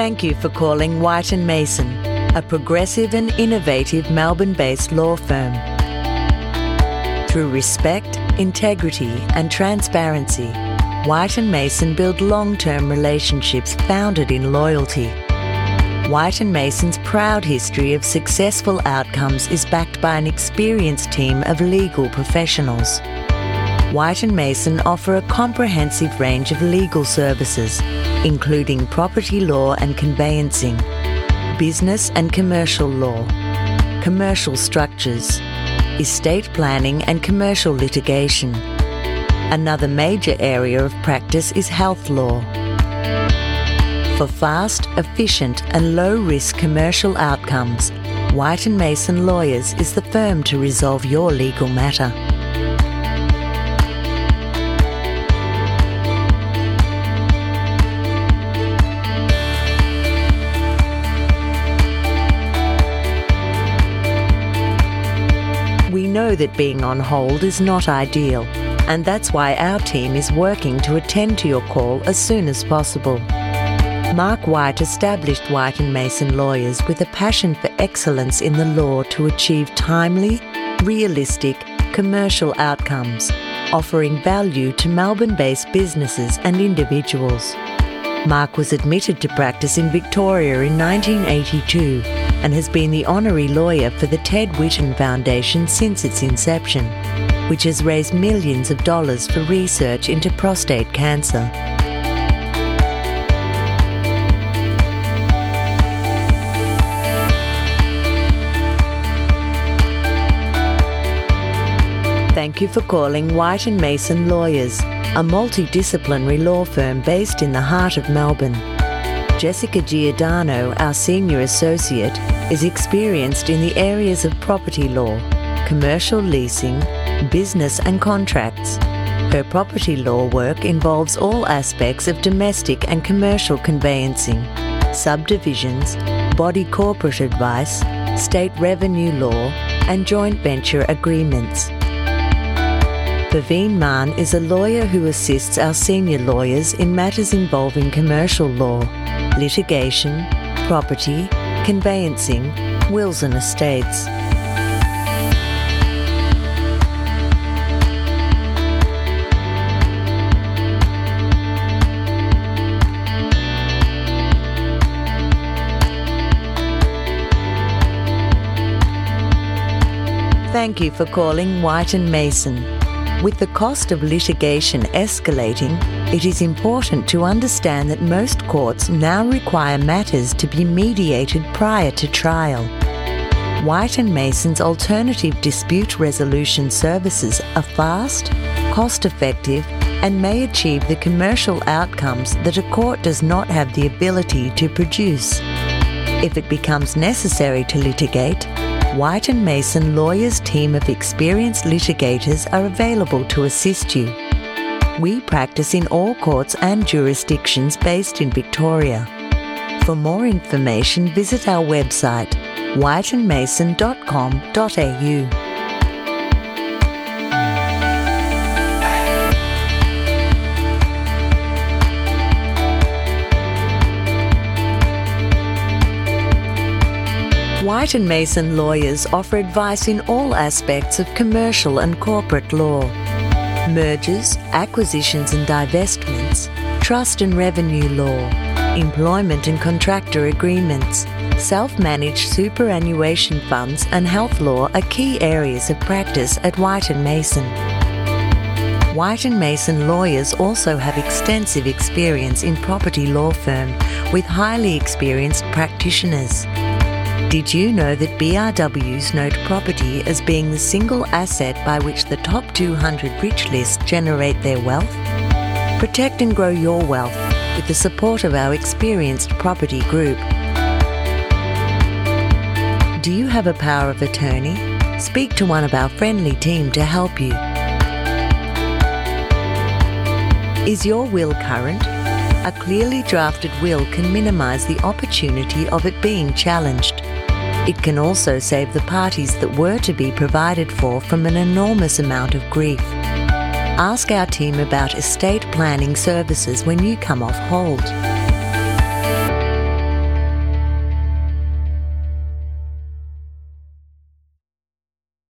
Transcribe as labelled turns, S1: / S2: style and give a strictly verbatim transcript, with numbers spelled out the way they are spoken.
S1: Thank you for calling White and Mason, a progressive and innovative Melbourne-based law firm. Through respect, integrity and transparency, White and Mason build long-term relationships founded in loyalty. White and Mason's proud history of successful outcomes is backed by an experienced team of legal professionals. White and Mason offer a comprehensive range of legal services, including property law and conveyancing, business and commercial law, commercial structures, estate planning and commercial litigation. Another major area of practice is health law. For fast, efficient and low-risk commercial outcomes, White and Mason Lawyers is the firm to resolve your legal matter. We know that being on hold is not ideal, and that's why our team is working to attend to your call as soon as possible. Mark White established White and Mason Lawyers with a passion for excellence in the law to achieve timely, realistic, commercial outcomes, offering value to Melbourne-based businesses and individuals. Mark was admitted to practice in Victoria in nineteen eighty-two and has been the honorary lawyer for the Ted Whitten Foundation since its inception, which has raised millions of dollars for research into prostate cancer. Thank you for calling White and Mason Lawyers, a multidisciplinary law firm based in the heart of Melbourne. Jessica Giordano, our senior associate, is experienced in the areas of property law, commercial leasing, business and contracts. Her property law work involves all aspects of domestic and commercial conveyancing, subdivisions, body corporate advice, state revenue law, and joint venture agreements. Praveen Mann is a lawyer who assists our senior lawyers in matters involving commercial law, litigation, property, conveyancing, wills and estates. Thank you for calling White and Mason. With the cost of litigation escalating, it is important to understand that most courts now require matters to be mediated prior to trial. White and Mason's alternative dispute resolution services are fast, cost-effective, and may achieve the commercial outcomes that a court does not have the ability to produce. If it becomes necessary to litigate, White and Mason Lawyers' team of experienced litigators are available to assist you. We practice in all courts and jurisdictions based in Victoria. For more information, visit our website, white and mason dot com dot a u. White and Mason Lawyers offer advice in all aspects of commercial and corporate law, mergers, acquisitions and divestments, trust and revenue law, employment and contractor agreements, self-managed superannuation funds and health law are key areas of practice at White and Mason. White and Mason Lawyers also have extensive experience in property law firm with highly experienced practitioners. Did you know that B R Ws note property as being the single asset by which the top two hundred rich list generate their wealth? Protect and grow your wealth with the support of our experienced property group. Do you have a power of attorney? Speak to one of our friendly team to help you. Is your will current? A clearly drafted will can minimize the opportunity of it being challenged. It can also save the parties that were to be provided for from an enormous amount of grief. Ask our team about estate planning services when you come off hold.